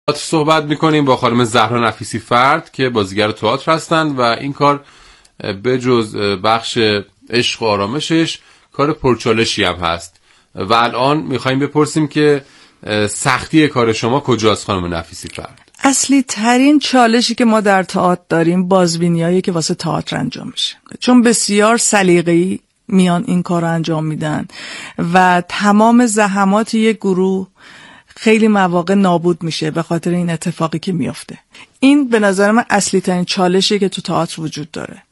صحبت میکنیم با خانم زهرا نفیسی فرد که بازیگر تئاتر هستند و این کار به جز بخش عشق و آرامشش کار پرچالشی هم هست و الان میخوایم بپرسیم که سختی کار شما کجاست خانم نفیسی فرد؟ اصلی ترین چالشی که ما در تئاتر داریم بازبینیایی که واسه تئاتر انجام میشه، چون بسیار سلیقه‌ای میان این کار رو انجام میدن و تمام زحمات یک گروه خیلی مواقع نابود میشه به خاطر این اتفاقی که میفته. این به نظر من اصلی ترین چالشی که تو تئاتر وجود داره.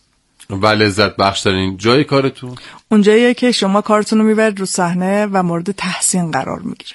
و لذت بخش ترین جای کارتون؟ اونجاییه که شما کارتون رو میبرید رو صحنه و مورد تحسین قرار میگیره.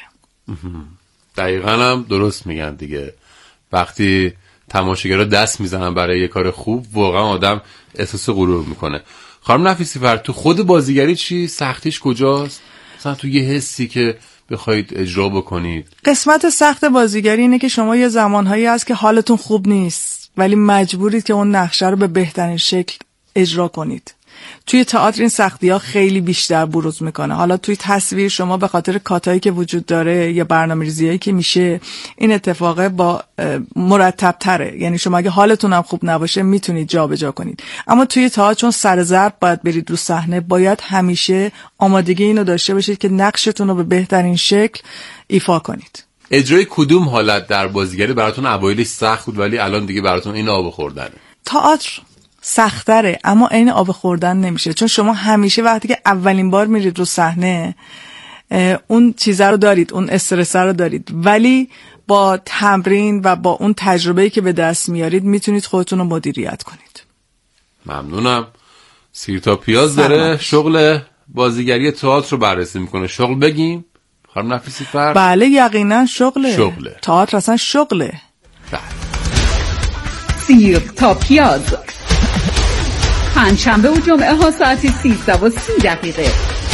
دقیقاً هم درست میگن دیگه. وقتی تماشاگرها دست میزنن برای یه کار خوب واقعا آدم احساس غرور میکنه. خانم نفیسی فرد، تو خود بازیگری چی سختیش کجاست؟ مثلا تو یه حسی که بخواید اجرا بکنید. قسمت سخت بازیگری اینه که شما یه زمانهایی هست که حالتون خوب نیست ولی مجبورید که اون نقشه رو به بهترین شکل اجرا کنید. توی تئاتر این سختی‌ها خیلی بیشتر بروز میکنه. حالا توی تصویر شما به خاطر کاتایی که وجود داره یا برنامه‌ریزیایی که میشه این اتفاق با مرتب تره، یعنی شما اگه حالتون هم خوب نباشه میتونید جابجا کنید. اما توی تئاتر چون سر ضرب باید برید رو صحنه، باید همیشه آمادگی اینو داشته باشید که نقشتون رو به بهترین شکل ایفا کنید. اجرای کدوم حالت در بازیگری براتون اوایلش سخت بود ولی الان دیگه براتون این آب خوردنه؟ تئاتر سخت‌تره اما عین آب خوردن نمیشه، چون شما همیشه وقتی که اولین بار میرید رو صحنه اون چیزا رو دارید، اون استرس رو دارید، ولی با تمرین و با اون تجربه‌ای که به دست میارید میتونید خودتون رو مدیریت کنید. ممنونم. سیر تا پیاز داره شغل بازیگری تئاتر رو بررسی میکنه. شغل بگیم خانم نفیسی فرد؟ بله یقینا شغله. تئاتر اصلا شغله. بله. سیر تا پیاز پنجشنبه و جمعه ها ساعت 13:30.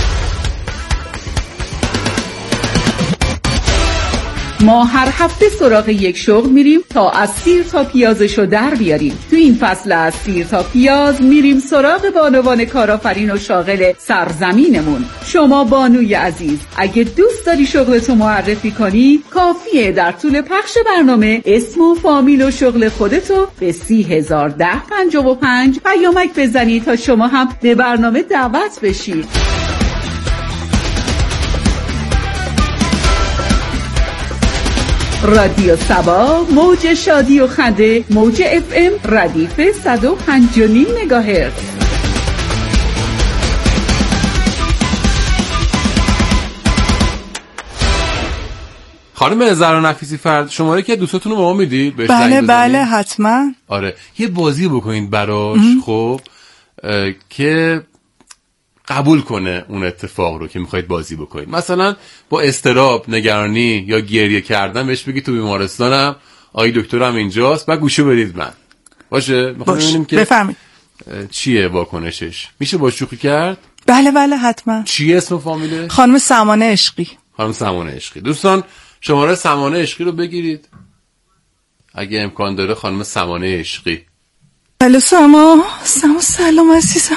ما هر هفته سراغ یک شغل میریم تا از سیر تا پیازشو در بیاریم. تو این فصل از سیر تا پیاز میریم سراغ بانوان کارآفرین و شاغل سرزمینمون. شما بانوی عزیز، اگه دوست داری شغلتو معرفی کنی، کافیه در طول پخش برنامه اسم و فامیل و شغل خودتو به 301055 پیامک بزنی تا شما هم به برنامه دعوت بشی. رادیو سبا، موج شادی و خنده، موج FM ردیف 105.5 مگاهرتز. خانم زهرا نفیسی فرد، شماره که دوستاتون رو به ما میدید؟ بله حتما. آره یه بازی بکنید براش خب که قبول کنه اون اتفاق رو که میخواید بازی بکنید. مثلا با اضطراب، نگرانی یا گریه کردن بهش بگید تو بیمارستانم، آقای دکترم اینجاست، بعد گوشو بدید من. باشه؟ میخوام ببینیم که بفهمید چیه واکنشش. میشه با شوخی کرد؟ بله حتما. چی اسم و فامیله؟ خانم سمانه عشقی. خانم سمانه عشقی. دوستان شماره سمانه عشقی رو بگیرید اگه امکان داره. خانم سمانه عشقی. بله سلام عزیزم.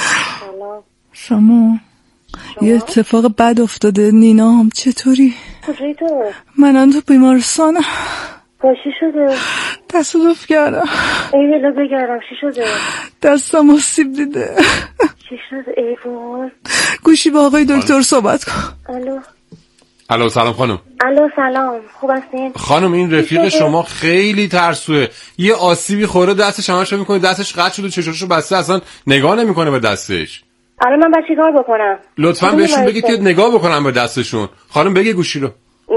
شما یه اتفاق بد افتاده. نینام چطوری؟ کجایی تو؟ من تو بیمارستانم. چی شده؟ تصادف کردم. ای هلا بگردم چی شده؟ دستم آسیب دیده. چی شده؟ ای وای. گوشی با آقای دکتر صحبت کن. الو سلام خانم. الو سلام، خوب هستین؟ خانم این رفیق شما خیلی ترسوه. یه آسیبی خورده دستش همش میکنه، دستش قطع شده، چشاشو بسته، اصلا نگاه نمیکنه به دستش. آره من باید چیکار بکنم؟ لطفاً بهشون بگید که نگاه بکنم به دستشون. خانم بگی گوشی رو.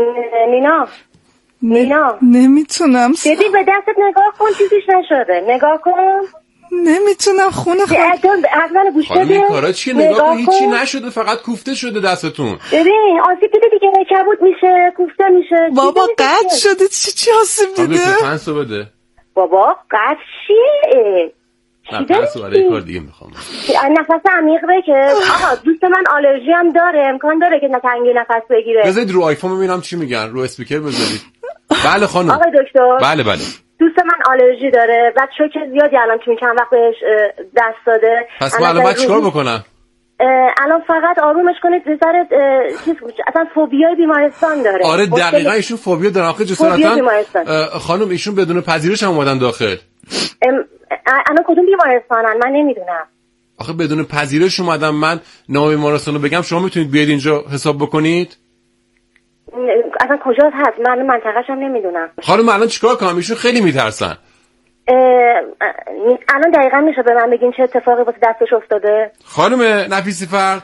نینا نمیتونم. دیدی به دستت نگاه کن، چیزیش نشده. نگاه کن. نمیتونم خونه اصلا گوش بده. این کارا چیه؟ نگاه کن هیچی نشده، فقط کوفته شده دستتون. ببین آسیب دیده دیگه، کبود میشه، کوفته میشه. بابا قطع شده. چی آسیب دیده؟ پنسو بده. بابا قطع چیه؟ نه پنسو برای کار دیگه میخوام. نفس عمیق بکش. آقا دوست من آلرژی هم داره، امکان داره که تنگی نفس بگیره. بذارید رو آیفون ببینم چی میگن، رو اسپیکر بذارید. بله خانم. آقای دکتر. بله دوست من آلرژی داره، بعد شوک زیادی الان چون چند وقت بهش دست داده. پس من الان باید چیکار بکنم؟ الان فقط آرومش کنید سر چیز اصلا فوبیای بیمارستان داره. آره دقیقاً ایشون فوبیا داره. آخه جسارتا خانم ایشون بدون پذیرش هم اومدن داخل. الان کدوم بیمارستانن من نمیدونم. آخه بدون پذیرش اومدم. من نام بیمارستان رو بگم شما میتونید بیاید اینجا حساب بکنید؟ اصلا کجاست هست؟ من منطقه‌ش هم نمیدونم. خانم الان چیکار کنم؟ ایشون خیلی میترسن. الان دقیقاً میشه به من بگین چه اتفاقی واسه دستش افتاده؟ خانم نفیسی فرد.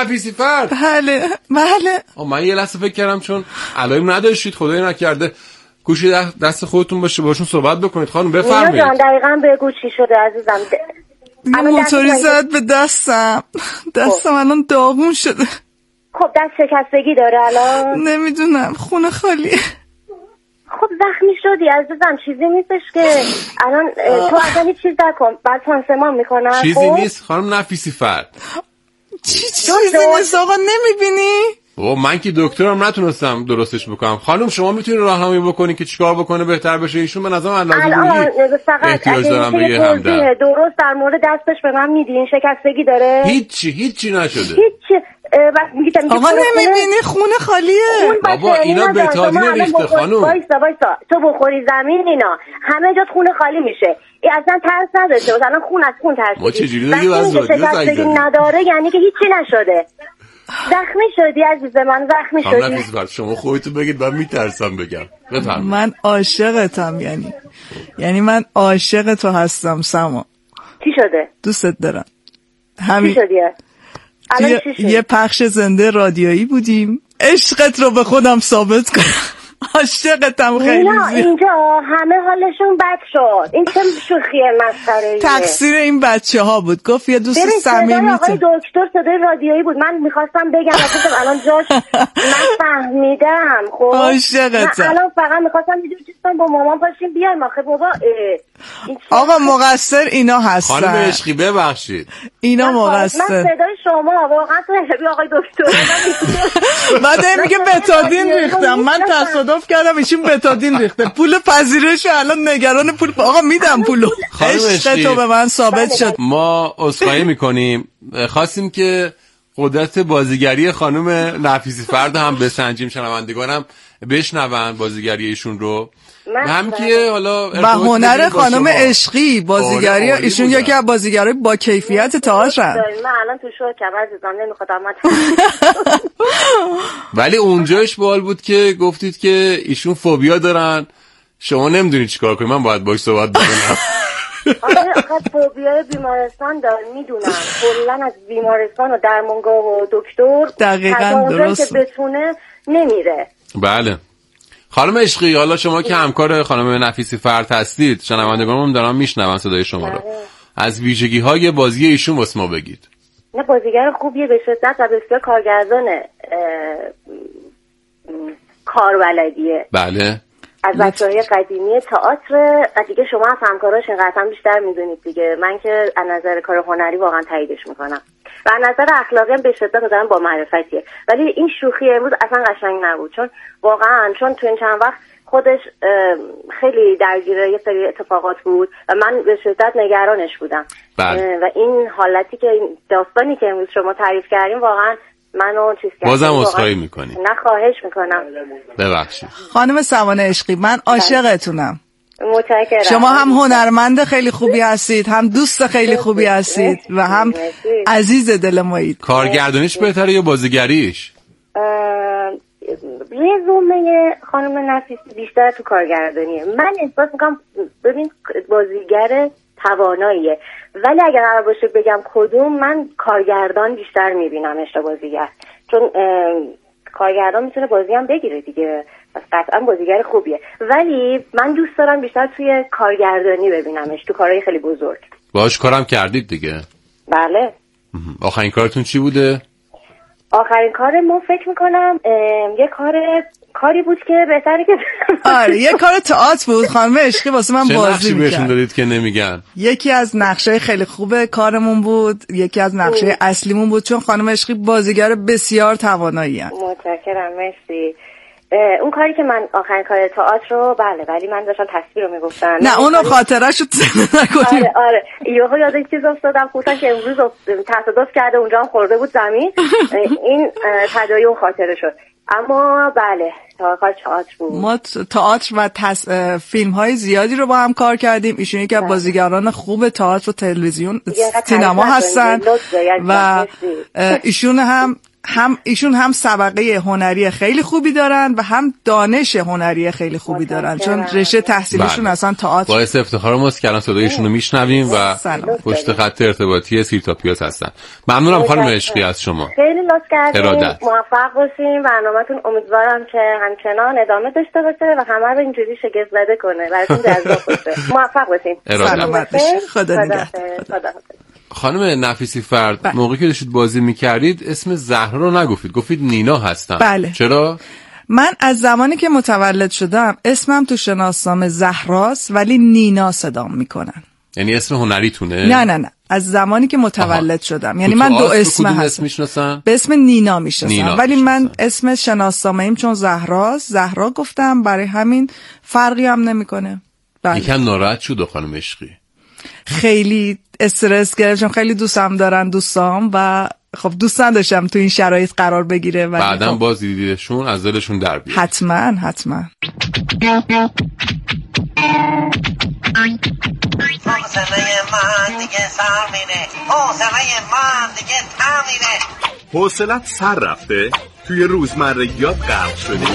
بله. من یه لحظه فکر کردم چون علائم نداشتید خدای نکرده گوشی دست خودتون باشه باشون صحبت بکنید. خانم بفرمایید. جان دقیقاً بگو چی شده عزیزم. یه موتوری زد به دستم الان داغون شده. خب دست شکستگی داره الان؟ نمیدونم خونه خالیه. خب زخمی شدی عزیزم چیزی نیستش که الان تو اصلا هیچ چیز نکن بعد پانسمان میکنن. چیزی نیست خانم نفیسی فرد. چیزی نیست آقا نمیبینی؟ من که دکترم نتونستم درستش بکنم. خانم شما میتونید راهنمایی بکنید که چیکار بکنه بهتر بشه؟ ایشون به نظرم لازم احتیاج دارم به یه همدم. درست در مورد دستش به من میدین شکستگی داره؟ هیچی نشده. هیچی. آقا نمیبینی خونه خالیه. بابا اینا بتادین ریخته خانم. وایسا تو بخوری زمین اینا همه جات خونه خالی میشه. اصلا ترس نداشته مثلا خون از خون ترس. ما چجوری دیگه واسه شکستگی نداره یعنی که هیچی نشده. زخمی شدی عزیز من زخمی شدی. شما خودتون بگید من میترسم بگم. بفرمایید. من عاشقتم یعنی من عاشق تو هستم سما. چی شده؟ دوستت دارم. همین. چی شدی؟ یه پخش زنده رادیویی بودیم. عشقت رو به خودم ثابت کنم. عاشقتم خیلی زیاد. اینجا همه حالشون بد شد. این چه شوخیه مسخره‌ایه. تقصیر این بچه‌ها بود. گفت یه دوست صمیمی. آقای دکتر صدای رادیویی بود. من می‌خواستم بگم اصلا الان جاش من فهمیدم. خب عاشقتم. الان فقط می‌خواستم یه چیزی با مامان پاشیم بیایم. آخه بابا آقا مقصر اینا هستن. خانم عشقی ببخشید. اینا مقصر. من صدای شما واقعا تو آقای دکتر. بعد میگه بتادین ریختم. من تصادف کردم ایشون بتادین ریخته. پول پذیرش الان نگران پول. آقا میدم پولو. عشق تو به من ثابت شد. ما عذرخواهی میکنیم. خواستیم که قدرت بازیگری خانم نفیسی فرد هم بسنجیم. شنوندگانم بشنون بازیگری ایشون رو. هم که حالا و هنر خانم عشقی بازیگری ایشون یکی از بازیگرای با کیفیت تئاترن. من الان تو شو عزیزم نمیخوام ولی اونجاش باحال بود که گفتید که ایشون فوبیا دارن شما نمیدونید چیکار کنید. من باید باهاش صحبت بکنم. آخه فوبیای بیمارستان دارن میدونم کلا از بیمارستان و درمانگاه و دکتر دقیقاً درست که بتونه نمیره. بله خانم عشقی حالا شما که همکار خانم نفیسی فرد هستید شنوندگانم دارن میشنون صدای شما رو. از ویژگی‌های بازی ایشون واسه ما بگید. نه بازیگر خوبیه به شدت و بسیار کارگردانه کاربلدیه. بله از بچه‌های قدیمی تئاتر دیگه شما از همکاراش اینقدر بیشتر میدونید دیگه. من که از نظر کار هنری واقعا تاییدش میکنم و از نظر اخلاقی هم به شدت آدم با معرفتیه. ولی این شوخی امروز اصلا قشنگ نبود چون تو این چند وقت خودش خیلی درگیر یه سری اتفاقات بود و من به شدت نگرانش بودم. و این حالتی که داستانی که امروز شما تعریف کردین واقعا منو چیز کرد. بازم عذرخواهی میکنی. نه خواهش میکنم. ببخشید. خانم سوانه عشقی من عاشقتونم. متشکرم. شما هم هنرمند خیلی خوبی هستید هم دوست خیلی خوبی هستید و هم عزیز دل مایید. کارگردانیش بهتره یا بازیگریش؟ رزومه خانم نفیسی بیشتر تو کارگردانیه. من احساس میکنم ببین بازیگر تواناییه ولی اگر قرار باشه بگم کدوم من کارگردان بیشتر میبینمش تا بازیگر چون کارگردان میتونه بازی هم بگیره دیگه پس قطعا بازیگر خوبیه ولی من دوست دارم بیشتر توی کارگردانی ببینمش تو کارهای خیلی بزرگ. باهاش کارم کردید دیگه؟ بله. آخرین کارتون چی بوده؟ آخرین کار ما فکر میکنم یه کاری بود که بهتره که آره یه کار تئاتر بود خانم عشقی واسه من بازی می‌کرد. بهشون دادید که نمیگن؟ یکی از نقشه‌های خیلی خوب کارمون بود یکی از نقشه‌های اصلیمون بود چون خانم عشقی بازیگر بسیار توانایی هست. متشکرم مرسی. اون کاری که من آخرین کار تئاتر رو بله، ولی من داشتم تصویر رو میگفتم. نه اونو خاطره‌شو نکنیم. آره یهو یاد یک چیز افتادم، خصوصا که امروز تصادف کرده اونجا هم خورده بود زمین. این تداعی اون خاطره شد. اما بله کار تئاتر بود. ما تئاتر و فیلم‌های زیادی رو با هم کار کردیم. ایشون یکی از بازیگران خوب تئاتر و تلویزیون سینما هستن و ایشون هم سابقه هنری خیلی خوبی دارن و هم دانش هنری خیلی خوبی دارن، چون رشته تحصیلشون اصلا تئاتر. باعث افتخار ماست که الان صدایشون رو میشنویم و پشت خط ارتباطی سیرتاپیاس هستن. ممنونم خانم عشقی از شما. خیلی لطف کردید. موفق باشین. برنامه‌تون امیدوارم که همچنان ادامه داشته باشه و همه رو اینجوری شگفت زده کنه. براتون جذاب باشه. موفق باشین. سلامت باشین. خدا نگهدار. خانم نفیسی فرد، موقعی که داشتید بازی میکردید اسم زهرا رو نگفتید، گفتید نینا هستم. بله. چرا؟ من از زمانی که متولد شدم اسمم تو شناسنامه زهراست ولی نینا صدام میکنن. یعنی اسم هنریتونه؟ نه از زمانی که متولد شدم. یعنی من دو اسم هستم. به اسم نینا میشناسم ولی من اسم شناسنامه ایم چون زهراست، زهرا گفتم، برای همین فرقی هم نمیکنه. بله. یکم ناراحت شد خانم عشقی. خیلی استرس گرفتم، خیلی دوستم دارن دوستام و خب دوست نداشتم تو این شرایط قرار بگیره. بعدم خب باز دیدیدشون از دلشون در بیاد. حتما حوصله من دیگه سر میره، حوصله من دیگه تر میره. حوصلت سر رفته؟ توی روزمرگیات غرق شدی؟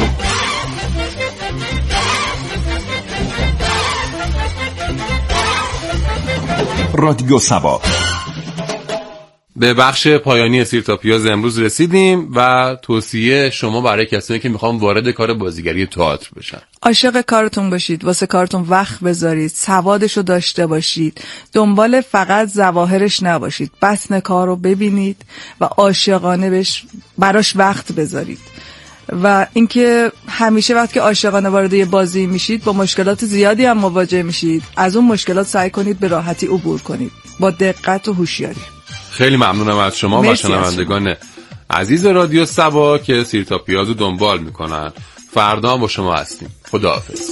رادیو سبا. به بخش پایانی سیرتاپیاز امروز رسیدیم و توصیه شما برای کسانی که میخوان وارد کار بازیگری تئاتر بشن. عاشق کارتون باشید، واسه کارتون وقت بذارید، سوادشو داشته باشید، دنبال فقط ظواهرش نباشید، بطن کارو ببینید و عاشقانه براش وقت بذارید. و اینکه همیشه وقتی که عاشقانه وارد یه بازی میشید با مشکلات زیادی هم مواجه میشید، از اون مشکلات سعی کنید به راحتی عبور کنید با دقت و هوشیاری. خیلی ممنونم از شما و شنوندگان عزیز رادیو سبا که سیرتاپیاز رو دنبال میکنن. فردا با شما هستیم. خداحافظ.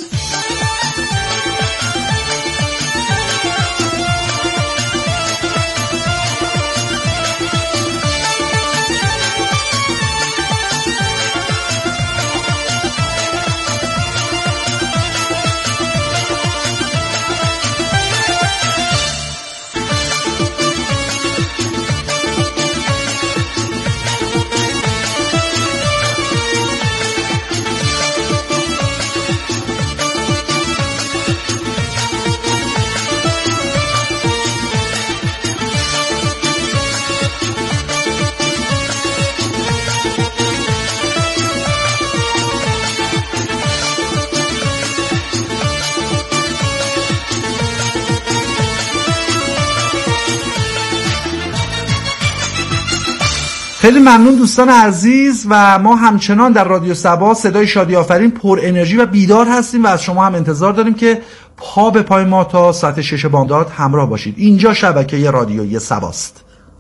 خیلی ممنون دوستان عزیز و ما همچنان در رادیو سبا صدای شادی آفرین پر انرژی و بیدار هستیم و از شما هم انتظار داریم که پا به پای ما تا ساعت 6 بامداد همراه باشید. اینجا شبکه رادیویی سباست.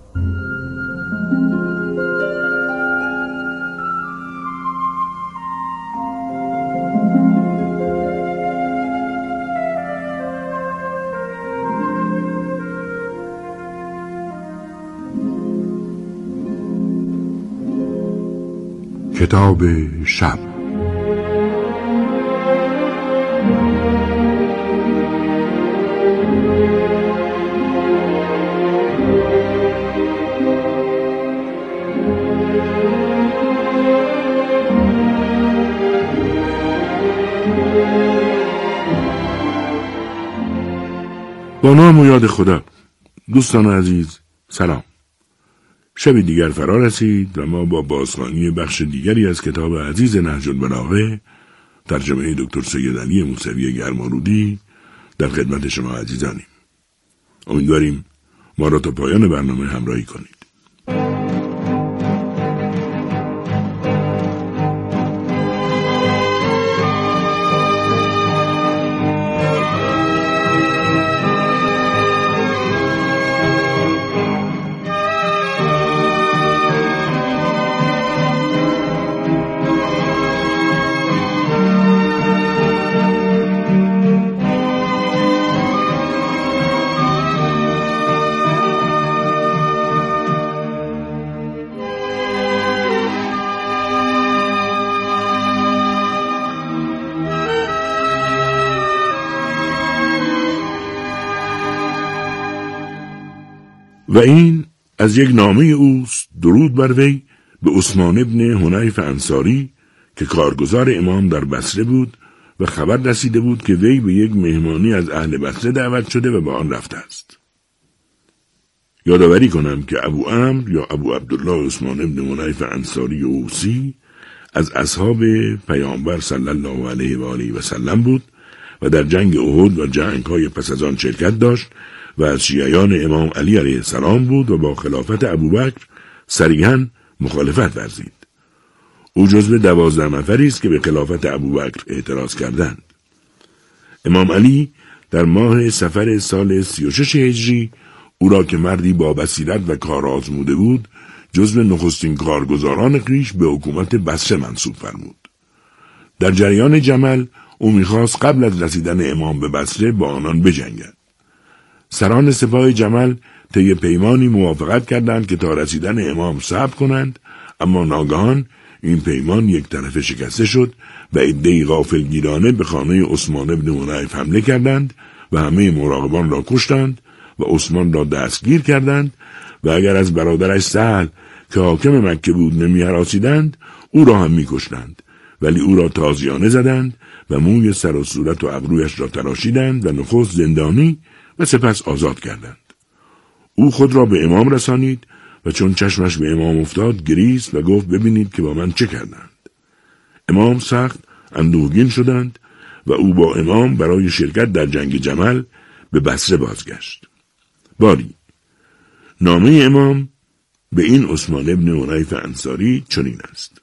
کتاب شب. با نام و یاد خدا. دوستان عزیز سلام. شب دیگر فرا رسید و ما با بازخوانی بخش دیگری از کتاب عزیز نهج البلاغه ترجمه دکتر سید علی موسوی گرمارودی در خدمت شما عزیزانیم. امیدواریم ما را تا پایان برنامه همراهی کنید. و این از یک نامه اوست، درود بر وی، به عثمان ابن حنیف انصاری که کارگزار امام در بصره بود و خبر رسیده بود که وی به یک مهمانی از اهل بصره دعوت شده و به آن رفته است. یادآوری کنم که ابو عمرو یا ابو عبدالله عثمان ابن حنیف انصاری اوسی از اصحاب پیامبر صلی الله علیه و آله و سلم بود و در جنگ احد و جنگ‌های پس از آن شرکت داشت و از شیعیان امام علی علیه السلام بود و با خلافت ابوبکر صریحاً مخالفت ورزید. او جزو 12 نفری است که به خلافت ابوبکر اعتراض کردند. امام علی در ماه صفر سال 36 هجری او را که مردی با بصیرت و کار آزموده بود جزو نخستین کارگزاران خویش به حکومت بصره منصوب فرمود. در جریان جمل او می‌خواست قبل از رسیدن امام به بصره با آنان بجنگد. سران سپاه جمل طی پیمانی موافقت کردند که تا رسیدن امام صبر کنند، اما ناگهان این پیمان یک طرفه شکسته شد و عده‌ای غافلگیرانه به خانه عثمان ابن حنیف حمله کردند و همه مراقبان را کشتند و عثمان را دستگیر کردند و اگر از برادرش سهل که حاکم مکه بود نمی‌هراسیدند او را هم می‌کشتند، ولی او را تازیانه زدند و موی سر و صورت و ابرویش را تراشیدند و نخست زندانی و سپس آزاد کردند. او خود را به امام رسانید و چون چشمش به امام افتاد گریست و گفت ببینید که با من چه کردند. امام سخت اندوهگین شدند و او با امام برای شرکت در جنگ جمل به بصره بازگشت. باری نامه امام به این عثمان ابن حنیف انصاری چنین است: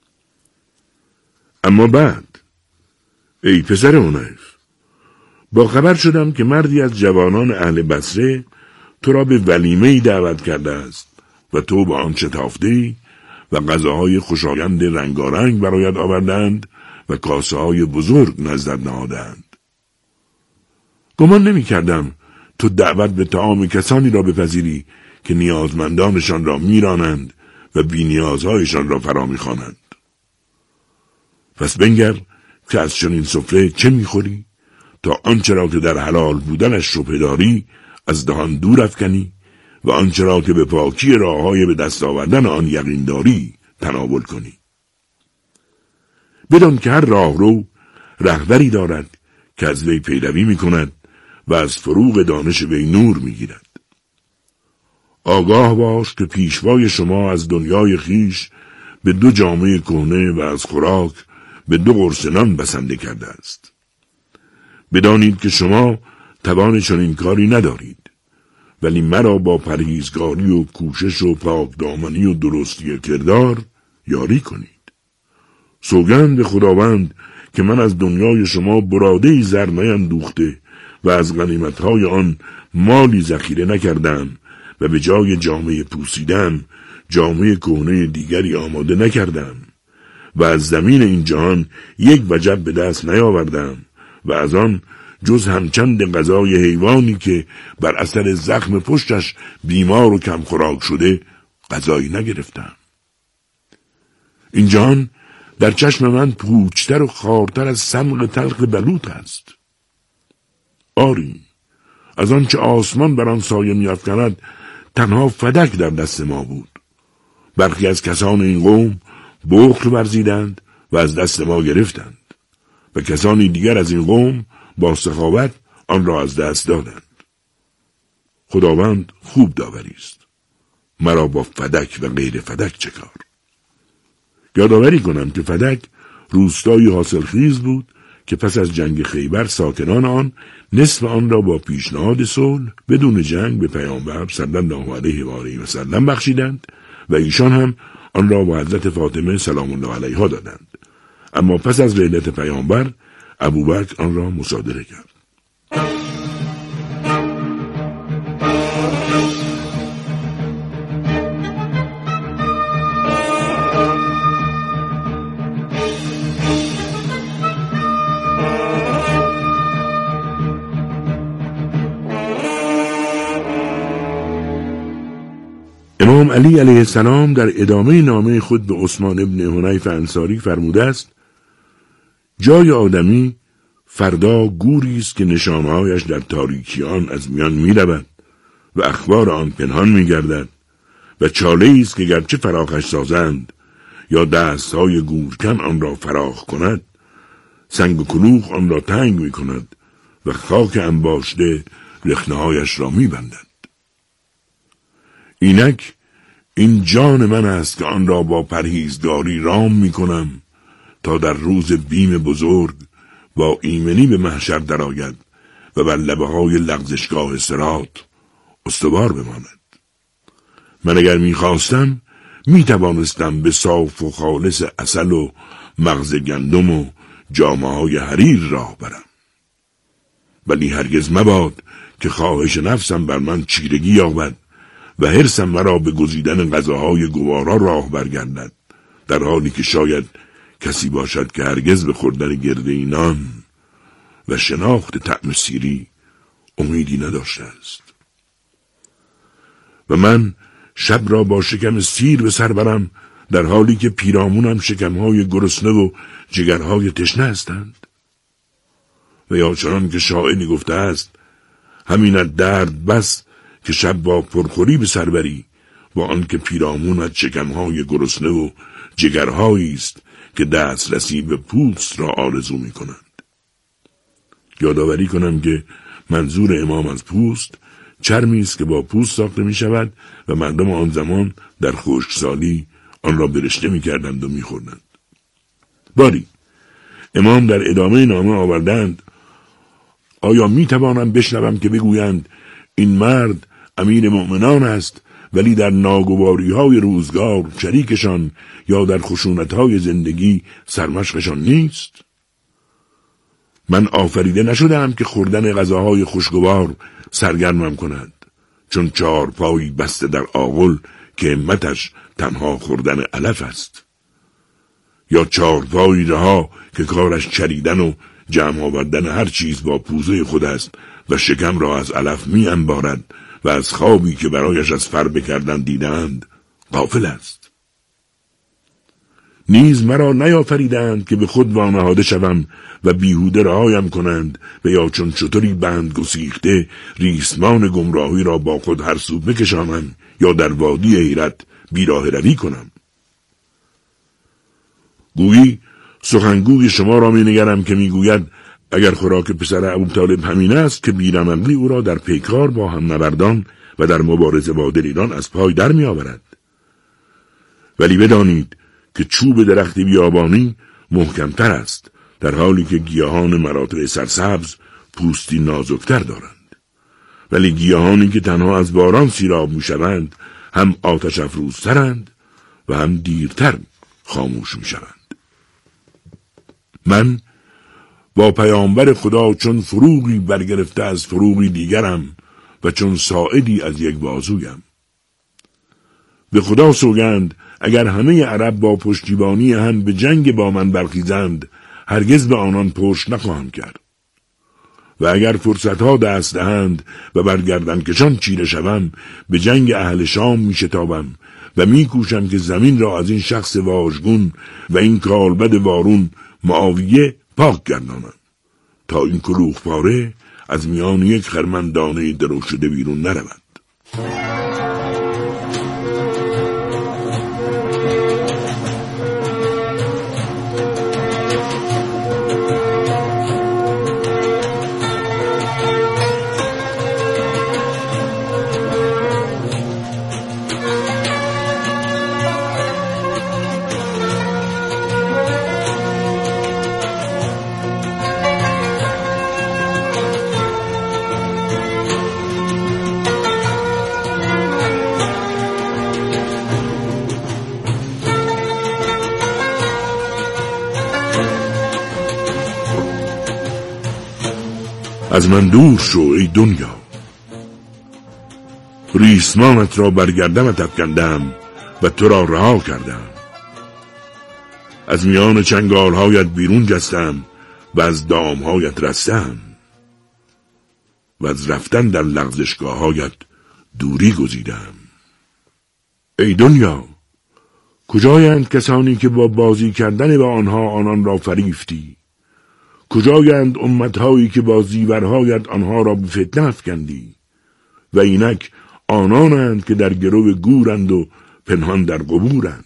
اما بعد ای پسر حنیف، با خبر شدم که مردی از جوانان اهل بصره تو را به ولیمه‌ای دعوت کرده است و تو با آن شتافتی و غذاهای خوشایند رنگارنگ برایت آوردند و کاسه‌های بزرگ نزدت نهادند. گمان نمی کردم تو دعوت به طعام کسانی را بپذیری که نیازمندانشان را میرانند و بی‌نیازهایشان را فرا می‌خوانند. پس بنگر که از چنین سفره چه می‌خوری تا آنچه را که در حلال بودنش شبهه داری از دهان دور افکنی و آنچه را که به پاکی راه‌های به دست آوردن آن یقین داری تناول کنی. بدان که هر راهرو رهبری دارد که از وی پیروی می‌کند و از فروغ دانش وی نور می‌گیرد. آگاه باش که پیشوای شما از دنیای خیش به 2 جامه کهنه و از خوراک به 2 قرص نان بسنده کرده است. بدانید که شما توان چنین کاری ندارید، ولی مرا با پرهیزگاری و کوشش و پاکدامنی و درستی کردار یاری کنید. سوگند به خداوند که من از دنیای شما براده‌ای زر نیندوخته و از غنیمت‌های آن مالی ذخیره نکردم و به جای جامه پوسیدن جامه کهنه دیگری آماده نکردم و از زمین این جهان یک وجب به دست نیاوردم و از آن جز همچند غذای حیوانی که بر اثر زخم پشتش بیمار و کم خوراک شده غذایی نگرفتم. این جهان در چشم من پوچتر و خارتر از سمق تلخ بلوط است. آری از آنچه آسمان بر آن سایه می‌افکند تنها فدک در دست ما بود. برخی از کسان این قوم بخل ورزیدند و از دست ما گرفتند و کسانی دیگر از این قوم با سخاوت آن را از دست دادند. خداوند خوب داوری است. مرا با فدک و غیر فدک چه کار؟ یادآوری کنم که فدک روستایی حاصلخیز بود که پس از جنگ خیبر ساکنان آن نصف آن را با پیشنهاد صلح بدون جنگ به پیامبر صلی الله علیه و آله و سلم بخشیدند و ایشان هم آن را با حضرت فاطمه سلام الله علیها دادند. اما پس از ولادت پیامبر ابوبکر آن را مصادره کرد. امام علی علیه السلام در ادامه نامه خود به عثمان ابن حنیف انصاری فرموده است: جای آدمی فردا گوری است که نشانهایش در تاریکی آن از میان می رود و اخبار آن پنهان می‌گردد و چاله‌ای است که گرچه فراخش سازند یا دست‌های گورکن آن را فراخ کند، سنگ و کلوخ آن را تنگ می‌کند و خاک انباشته رخنه‌هایش را می‌بندد. اینک این جان من است که آن را با پرهیزگاری رام می‌کنم تا در روز بیم بزرگ با ایمنی به محشر درآید و بر لبه‌های لغزشگاه صراط استوار بماند. من اگر می‌خواستم می‌توانستم به صاف و خالص عسل و مغز گندم و جامه‌های حریر راه برم، ولی هرگز مباد که خواهش نفسم بر من چیرگی یابد و حرصم مرا به گزیدن غذاهای گوارا راه برگردد، در حالی که شاید کسی باشد که هرگز به خوردن گرده نان و شناخت طعم سیری امیدی نداشته است. و من شب را با شکم سیر به سر برم، در حالی که پیرامونم شکمهای گرسنه و جگرهای تشنه هستند. و یا چنان که شاعری گفته است، همینت درد بس که شب با پرخوری به سر بری، با آنکه پیرامونت شکمهای گرسنه و جگرهایی است که دسترسی به پوست را آرزو می کنند. یادآوری کنم که منظور امام از پوست چرمی است که با پوست ساخته می شود و مردم آن زمان در خشکسالی آن را برشته می کردند و می خوردند. باری امام در ادامه نامه آوردند: آیا می توانم بشنوم که بگویند این مرد امیر مؤمنان است، ولی در ناگواری‌های روزگار شریکشان یا در خشونت‌های زندگی سرمشقشان نیست؟ من آفریده نشدم که خوردن غذاهای خوشگوار سرگرمم کند، چون 4 پایی بسته در آغل که همتش تنها خوردن علف است، یا 4 پایی رها که کارش چریدن و جمع آوردن هر چیز با پوزه خود است و شکم را از علف می انبارد و از خوابی که برایش از فربه کردن دیدند غافل است. نیز مرا نیافریدند که به خود وانهاده شوم و بیهوده رهایم کنند و یا چون شتری بند گسیخته ریسمان گمراهی را با خود هر سو بکشانم یا در وادی حیرت بیراه روی کنم. گویی سخنگوی شما را می نگرم که می گوید اگر خوراک پسر ابوطالب همین است که بیرمقلی او را در پیکار با هم نبردان و در مبارزه با دلیران از پای در می آورد. ولی بدانید که چوب درخت بیابانی محکمتر است، در حالی که گیاهان مراتع سرسبز پوستی نازکتر دارند. ولی گیاهانی که تنها از باران سیراب می شوند هم آتش افروزترند و هم دیرتر خاموش می شوند. من با پیامبر خدا چون فروغی برگرفته از فروغی دیگرم و چون ساعدی از یک بازویم. به خدا سوگند اگر همه عرب با پشتیبانی هم به جنگ با من برخیزند، هرگز به آنان پشت نخواهم کرد. و اگر فرصتها دست دهند و برگردن کشان چیره شوم، به جنگ اهل شام می شتابم و می کوشم که زمین را از این شخص واژگون و این کالبد وارون معاویه پاک گردانم، تا این کلوخ پاره از میان یک خرمندانه درو شده بیرون نرود. از من دور شو ای دنیا، ریسمانت را بر گردنت افکندم و تو را رها کردم. از میان چنگالهایت بیرون جستم و از دامهایت رستم و از رفتن در لغزشگاهایت دوری گزیدم. ای دنیا، کجایند کسانی که با بازی کردن با آنان را فریفتی؟ کجایند امتهایی که با زیورهایت آنها را به فتنه افکندی؟ و اینک آنانند که در گرو گورند و پنهان در قبورند.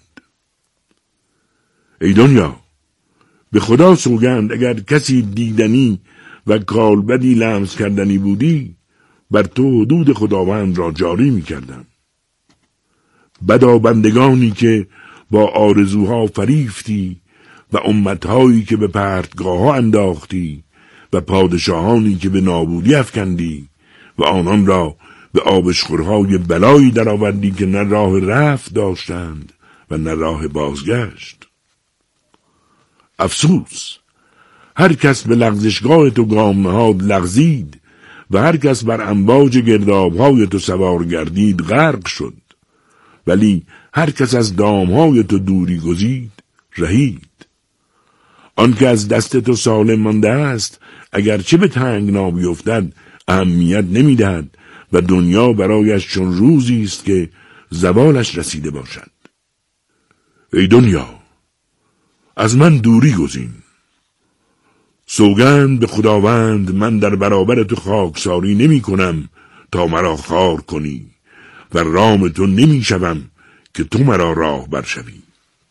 ای دنیا، به خدا سوگند اگر کسی دیدنی و کالبدی لمس کردنی بودی، بر تو حدود خداوند را جاری می کردم. بدا بندگانی که با آرزوها فریفتی و امتهایی که به پرتگاه ها انداختی و پادشاهانی که به نابودی افکندی و آنان را به آبشخورهای بلایی در آوردی که نه راه رفت داشتند و نه راه بازگشت. افسوس، هر کس به لغزشگاه تو گام نهاد لغزید و هر کس بر امواج گردابهای تو سوار گردید غرق شد، ولی هر کس از دامهای تو دوری گزید رهید. آن که از دست تو سالم مانده است اگرچه به تنگنا بیفتد اهمیت نمیدهد و دنیا برایش چون روزی است که زوالش رسیده باشد. ای دنیا، از من دوری گزین. سوگند به خداوند من در برابر تو خاکساری نمی کنم تا مرا خار کنی و رام تو نمی شوم که تو مرا راه برشوی.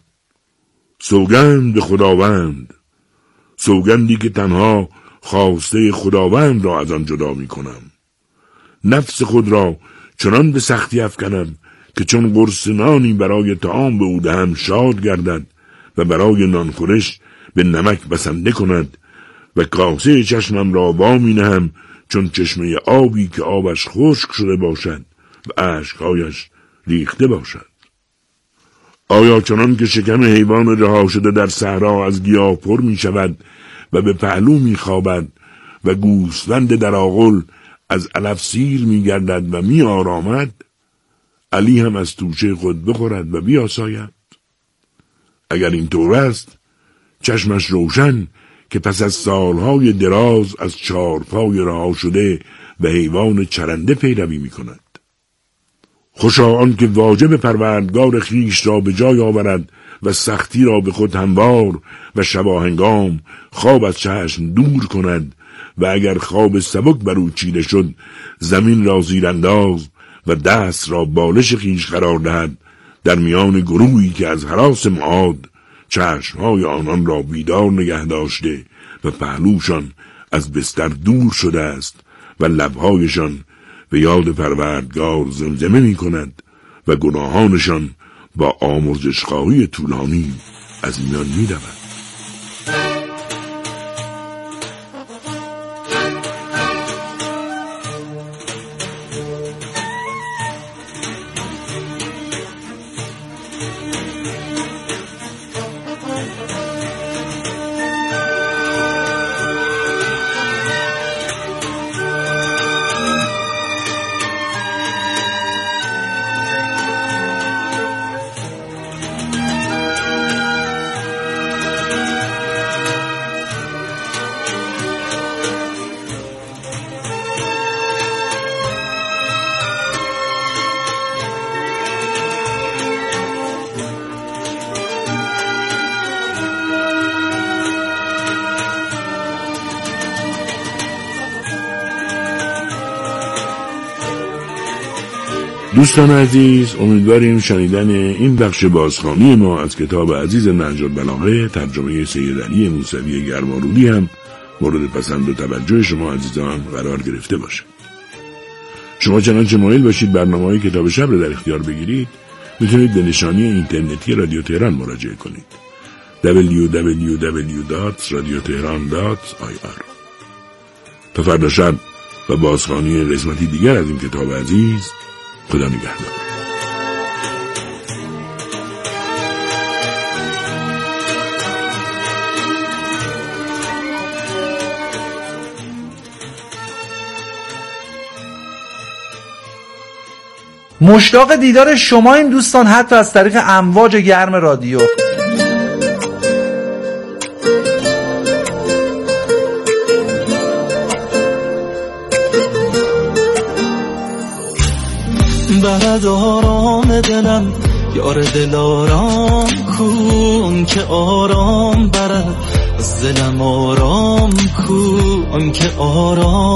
سوگند به خداوند، سوگندی که تنها خواسته خداوند را از آن جدا می کنم. نفس خود را چنان به سختی افکنم که چون قرص نانی برای طعام به او دهم شاد گردد و برای نانخورش به نمک بسنده کند و کاسه چشمم را وامی نهم چون چشمه آبی که آبش خشک شده باشد و اشکهایش ریخته باشد. آیا چنان که شکم حیوان رها شده در صحرا از گیاه پر می شود و به پهلو می خوابد و گوسفند در آغل از علف سیر می گردد و می آرامد، علی هم از توشه خود بخورد و بیاساید؟ اگر این طور است، چشمش روشن که پس از سالهای دراز از چارپای رها شده و حیوان چرنده پیروی می کند. خوشا آن که واجب پروردگار خیش را به جای آورد و سختی را به خود هموار و شباهنگام خواب از چشم دور کند و اگر خواب سبک بر او چیده شد زمین را زیرانداز و دست را بالش خیش قرار دهد در میان گروهی که از هراس معاد چشمهای آنان را بیدار نگه داشته و پهلوشان از بستر دور شده است و لبهایشان به یاد پروردگار زمزمه می کند و گناهانشان با آمرزشخواهی طولانی از میان می رود. دوستان عزیز، امیدواریم شنیدن این بخش بازخوانی ما از کتاب عزیز نهج البلاغه ترجمه سید علی موسوی گرمارودی هم مورد پسند و توجه شما عزیزان قرار گرفته باشه. شما چنانچه مایل باشید برنامه‌های کتاب شب رو در اختیار بگیرید، میتونید به نشانی اینترنتی رادیو تهران مراجعه کنید. www.radiotehran.ir. تا فردا شب و بازخوانی قسمتی دیگر از این کتاب عزیز، خدا نگهدار. مشتاق دیدار شما این دوستان، حتی از طریق امواج گرم رادیو. برد آرام دلم یار دل آرام کن که آرام برد از دلم آرام کن که آرام